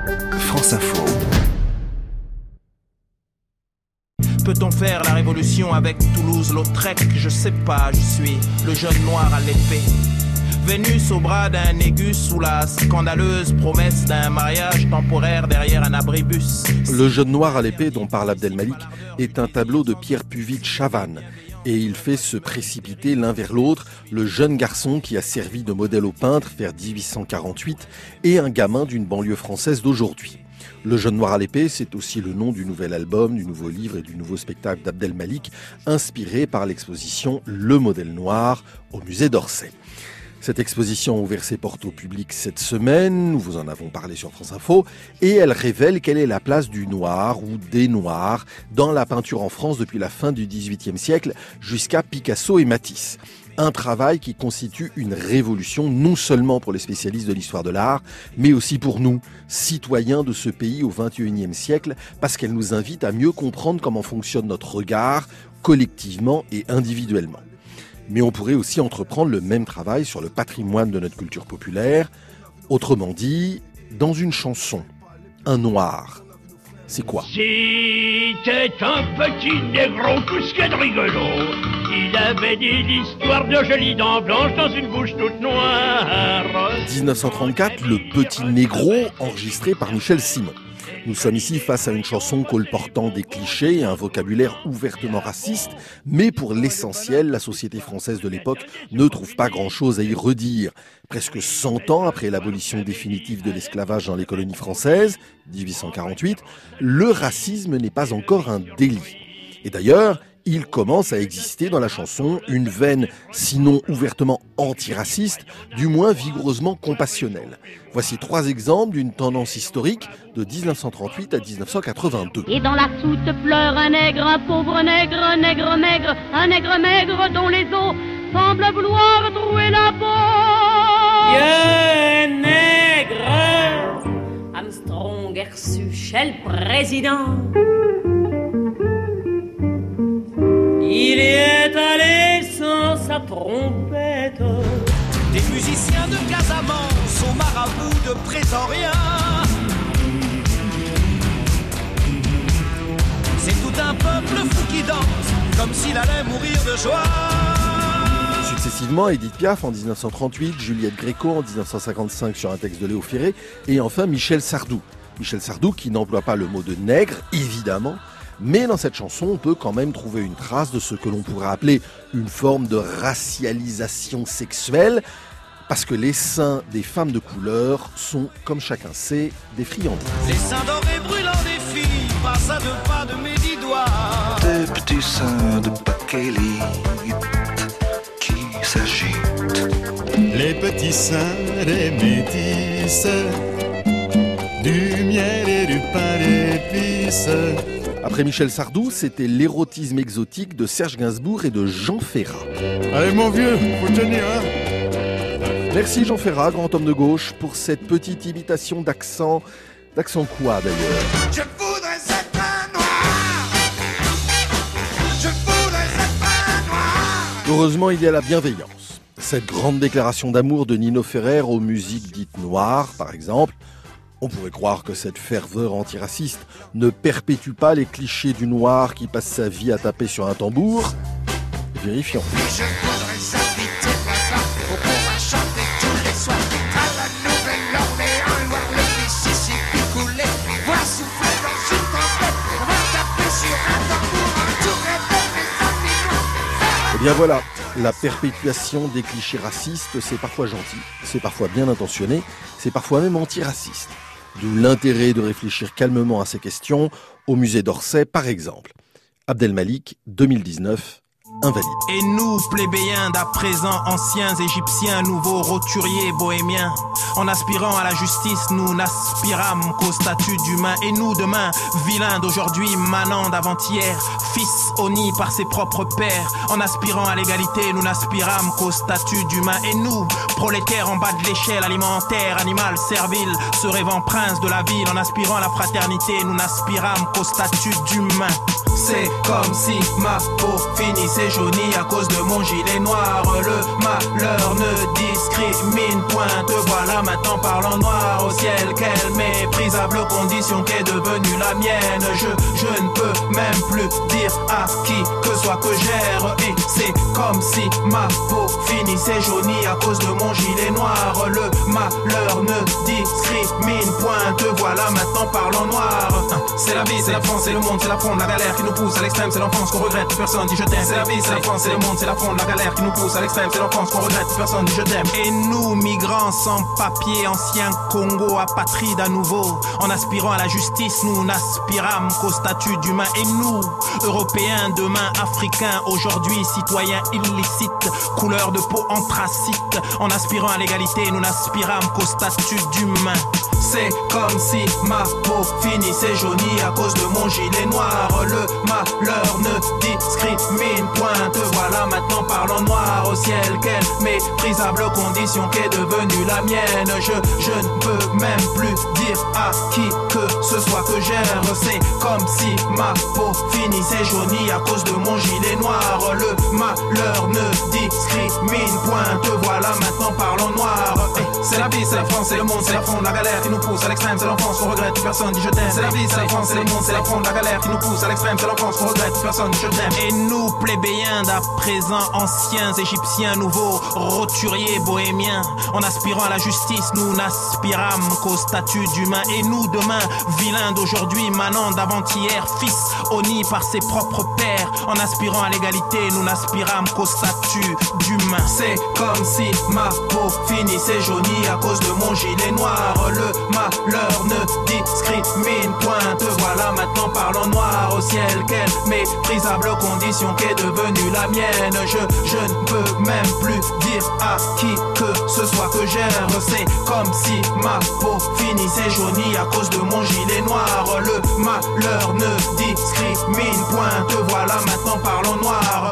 France Info. Peut-on faire la révolution avec Toulouse-Lautrec? Je sais pas, je suis le jeune noir à l'épée. Vénus au bras d'un Négus sous la scandaleuse promesse d'un mariage temporaire derrière un abribus. Le jeune noir à l'épée dont parle Abdelmalik est un tableau de Pierre Puvis de Chavannes. Et il fait se précipiter l'un vers l'autre le jeune garçon qui a servi de modèle au peintre vers 1848 et un gamin d'une banlieue française d'aujourd'hui. Le jeune noir à l'épée, c'est aussi le nom du nouvel album, du nouveau livre et du nouveau spectacle d'Abdelmalik, inspiré par l'exposition Le modèle noir au musée d'Orsay. Cette exposition a ouvert ses portes au public cette semaine, nous vous en avons parlé sur France Info, et elle révèle quelle est la place du noir ou des noirs dans la peinture en France depuis la fin du XVIIIe siècle jusqu'à Picasso et Matisse. Un travail qui constitue une révolution non seulement pour les spécialistes de l'histoire de l'art, mais aussi pour nous, citoyens de ce pays au XXIe siècle, parce qu'elle nous invite à mieux comprendre comment fonctionne notre regard, collectivement et individuellement. Mais on pourrait aussi entreprendre le même travail sur le patrimoine de notre culture populaire. Autrement dit, dans une chanson, un noir, c'est quoi? C'était un petit négro, tout ce qu'il y a de rigolo. Il avait dit l'histoire de jolies dents blanches dans une bouche toute noire. 1934, le petit négro, enregistré par Michel Simon. Nous sommes ici face à une chanson colportant des clichés et un vocabulaire ouvertement raciste, mais pour l'essentiel, la société française de l'époque ne trouve pas grand-chose à y redire. Presque 100 ans après l'abolition définitive de l'esclavage dans les colonies françaises, 1848, le racisme n'est pas encore un délit. Et d'ailleurs, il commence à exister dans la chanson une veine, sinon ouvertement antiraciste, du moins vigoureusement compassionnelle. Voici 3 exemples d'une tendance historique de 1938 à 1982. Et dans la soute pleure un nègre, un pauvre nègre, un nègre maigre, un nègre maigre dont les os semblent vouloir trouer la peau. Vieux nègre, Armstrong est reçu chez le président. Il y est allé sans sa trompette. Des musiciens de Casamance aux marabouts de Pretoria. C'est tout un peuple fou qui danse comme s'il allait mourir de joie. Successivement, Édith Piaf en 1938, Juliette Gréco en 1955 sur un texte de Léo Ferré, et enfin Michel Sardou. Michel Sardou qui n'emploie pas le mot de nègre, évidemment, mais dans cette chanson, on peut quand même trouver une trace de ce que l'on pourrait appeler une forme de racialisation sexuelle, parce que les seins des femmes de couleur sont, comme chacun sait, des friandises. Les seins dorés brûlants des filles passent à 2 pas de mes 10 doigts. Des petits seins de bakélite qui s'agitent. Les petits seins des métisses, du miel et du pain d'épices. Après Michel Sardou, c'était l'érotisme exotique de Serge Gainsbourg et de Jean Ferrat. Allez mon vieux, faut tenir, hein. Merci Jean Ferrat, grand homme de gauche, pour cette petite imitation d'accent. D'accent quoi d'ailleurs? Je voudrais être un noir. Je voudrais être un noir. Heureusement, il y a la bienveillance. Cette grande déclaration d'amour de Nino Ferrer aux musiques dites noires, par exemple. On pourrait croire que cette ferveur antiraciste ne perpétue pas les clichés du noir qui passe sa vie à taper sur un tambour. Vérifions. Je voudrais habiter là-bas pour pouvoir chanter tous les soirs à la Nouvelle-Orléans et voir le Mississippi couler, voir souffler dans une tempête, voir taper sur un tambour, entouré de mes amis noirs. Eh bien voilà, la perpétuation des clichés racistes, c'est parfois gentil, c'est parfois bien intentionné, c'est parfois même antiraciste. D'où l'intérêt de réfléchir calmement à ces questions au musée d'Orsay, par exemple. Abdelmalik, 2019, invalide. Et nous, plébéiens d'à présent, anciens Égyptiens, nouveaux roturiers bohémiens, en aspirant à la justice, nous n'aspirâmes qu'au statut d'humain. Et nous, demain, vilains d'aujourd'hui, manants d'avant-hier, fils honnis par ses propres pères, en aspirant à l'égalité, nous n'aspirâmes qu'au statut d'humain. Et nous, prolétaires en bas de l'échelle alimentaire, animal servile, se rêvant prince de la ville, en aspirant à la fraternité, nous n'aspirâmes qu'au statut d'humain. C'est comme si ma peau finissait jaunie à cause de mon gilet noir. Le malheur ne discrimine point. Te voilà maintenant parlant noir au ciel. Quel méprisable condition qu'est devenue la mienne. Je ne peux même plus dire à qui que soit que j'erre. Et c'est comme si ma peau finissait jaunie à cause de mon gilet noir. Le malheur ne discrimine point. Te voilà maintenant parlant noir. C'est la vie, c'est la France, c'est le monde, c'est l'affront de la galère qui nous pousse à l'extrême. C'est l'enfance qu'on regrette, personne dit je t'aime. C'est la vie, c'est la France, c'est le monde, c'est l'affront de la galère qui nous pousse à l'extrême. C'est l'enfance qu'on regrette, personne dit je t'aime. Et nous, migrants sans papier, anciens Congo, apatrides à nouveau, en aspirant à la justice, nous n'aspirâmes qu'au statut d'humain. Et nous, Européens, demain Africains, aujourd'hui citoyens illicites, couleur de peau anthracite, en aspirant à l'égalité, nous n'aspirâmes qu'au statut d'humain. C'est comme si ma peau finissait jaunie à cause de mon gilet noir. Le malheur ne discrimine point. Te voilà maintenant parlant noir au ciel. Quelle méprisable condition qu'est devenue la mienne. Je ne peux même plus dire à qui que ce soit que j'erre. C'est comme si ma peau finissait jaunie à cause de mon gilet noir. Le malheur ne discrimine point. Te voilà maintenant parlant noir. C'est la vie, c'est la France, c'est le monde, c'est l'affront de la galère qui nous pousse à l'extrême. C'est l'enfance qu'on regrette, personne dit je t'aime. C'est la vie, c'est la France, c'est le monde, c'est l'affront de la galère qui nous pousse à l'extrême. C'est l'enfance qu'on regrette, personne dit je t'aime. Et nous, plébéiens d'à présent, anciens égyptiens, nouveaux roturiers bohémiens, en aspirant à la justice, nous n'aspirâmes qu'au statut d'humain. Et nous, demain, vilains d'aujourd'hui, manants d'avant-hier, fils honnis par ses propres pères, en aspirant à l'égalité, nous n'aspirâmes qu'au statut d'humain. C'est comme si ma peau finissait jaunie à cause de mon gilet noir. Le malheur ne discrimine point. Te voilà maintenant parlant noir au ciel. Quelle méprisable condition qu'est devenue la mienne. Je ne peux même plus dire à qui que ce soit que j'erre. C'est comme si ma peau finissait jaunie à cause de mon gilet noir. Le malheur ne discrimine point. Te voilà maintenant parlant noir.